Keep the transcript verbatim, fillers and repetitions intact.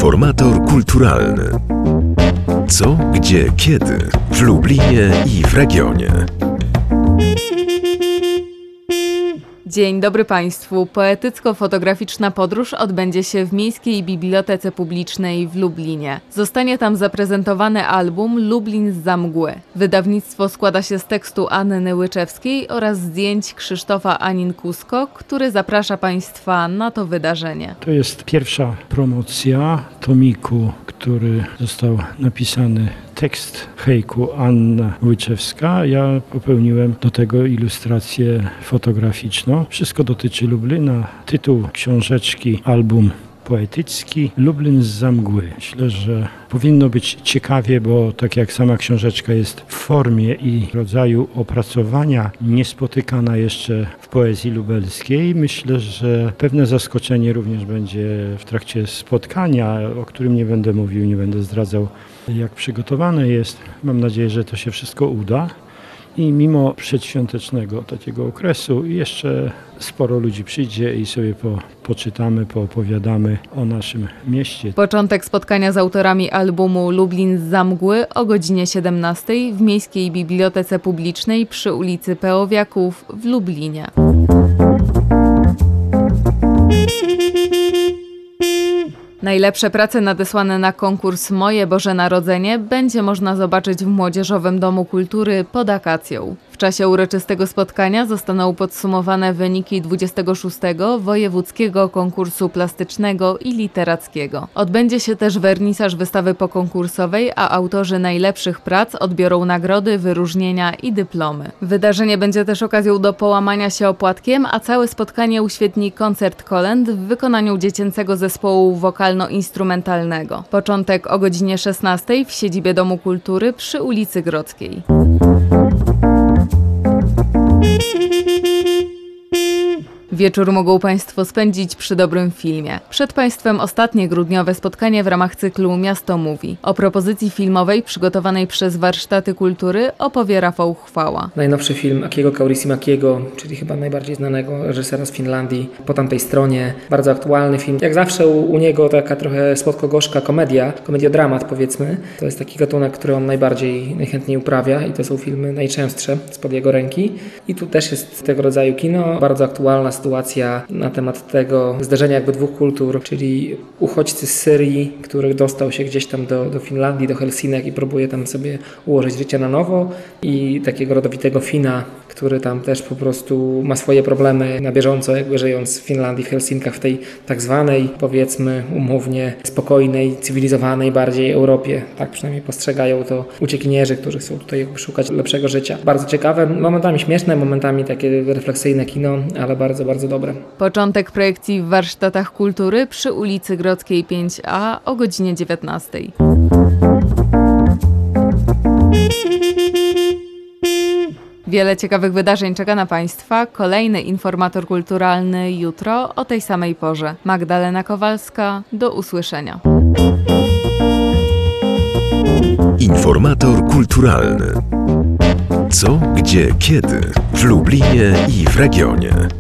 Informator kulturalny. Co, gdzie, kiedy w Lublinie i w regionie. Dzień dobry Państwu. Poetycko-fotograficzna podróż odbędzie się w Miejskiej Bibliotece Publicznej w Lublinie. Zostanie tam zaprezentowany album Lublin zza mgły. Wydawnictwo składa się z tekstu Anny Łyczewskiej oraz zdjęć Krzysztofa Anin-Kusko, który zaprasza Państwa na to wydarzenie. To jest pierwsza promocja tomiku, który został napisany tekst hejku Anna Łyczewska. Ja popełniłem do tego ilustrację fotograficzną. Wszystko dotyczy Lublina. Tytuł książeczki, album poetycki Lublin zza mgły. Myślę, że powinno być ciekawie, bo tak jak sama książeczka jest w formie i rodzaju opracowania niespotykana jeszcze w poezji lubelskiej, myślę, że pewne zaskoczenie również będzie w trakcie spotkania, o którym nie będę mówił, nie będę zdradzał, jak przygotowane jest. Mam nadzieję, że to się wszystko uda. I mimo przedświątecznego takiego okresu jeszcze sporo ludzi przyjdzie i sobie po, poczytamy, poopowiadamy o naszym mieście. Początek spotkania z autorami albumu Lublin zza mgły o godzinie siedemnastej w Miejskiej Bibliotece Publicznej przy ulicy Peowiaków w Lublinie. Najlepsze prace nadesłane na konkurs Moje Boże Narodzenie będzie można zobaczyć w Młodzieżowym Domu Kultury pod akacją. W czasie uroczystego spotkania zostaną podsumowane wyniki dwudziestego szóstego Wojewódzkiego Konkursu Plastycznego i Literackiego. Odbędzie się też wernisaż wystawy pokonkursowej, a autorzy najlepszych prac odbiorą nagrody, wyróżnienia i dyplomy. Wydarzenie będzie też okazją do połamania się opłatkiem, a całe spotkanie uświetni koncert kolęd w wykonaniu dziecięcego zespołu wokalno-instrumentalnego. Początek o godzinie szesnastej w siedzibie Domu Kultury przy ulicy Grodzkiej. Wieczór mogą Państwo spędzić przy dobrym filmie. Przed Państwem ostatnie grudniowe spotkanie w ramach cyklu Miasto Mówi. O propozycji filmowej przygotowanej przez Warsztaty Kultury opowie Rafał Chwała. Najnowszy film Akiego Kaurismäkiego, czyli chyba najbardziej znanego reżysera z Finlandii, Po tamtej stronie. Bardzo aktualny film. Jak zawsze u, u niego taka trochę słodko-gorzka komedia, komediodramat powiedzmy. To jest taki gatunek, który on najbardziej, najchętniej uprawia i to są filmy najczęstsze spod jego ręki. I tu też jest tego rodzaju kino. Bardzo aktualna sytuacja na temat tego zderzenia jakby dwóch kultur, czyli uchodźcy z Syrii, który dostał się gdzieś tam do, do Finlandii, do Helsinek i próbuje tam sobie ułożyć życie na nowo, i takiego rodowitego Fina, który tam też po prostu ma swoje problemy na bieżąco, jakby żyjąc w Finlandii, w Helsinkach, w tej tak zwanej, powiedzmy umownie, spokojnej, cywilizowanej bardziej Europie. Tak przynajmniej postrzegają to uciekinierzy, którzy chcą tutaj jakby szukać lepszego życia. Bardzo ciekawe, momentami śmieszne, momentami takie refleksyjne kino, ale bardzo, bardzo dobre. Początek projekcji w Warsztatach Kultury przy ulicy Grodzkiej pięć a o godzinie dziewiętnastej. Wiele ciekawych wydarzeń czeka na Państwa. Kolejny informator kulturalny jutro o tej samej porze. Magdalena Kowalska, do usłyszenia. Informator kulturalny. Co, gdzie, kiedy w Lublinie i w regionie.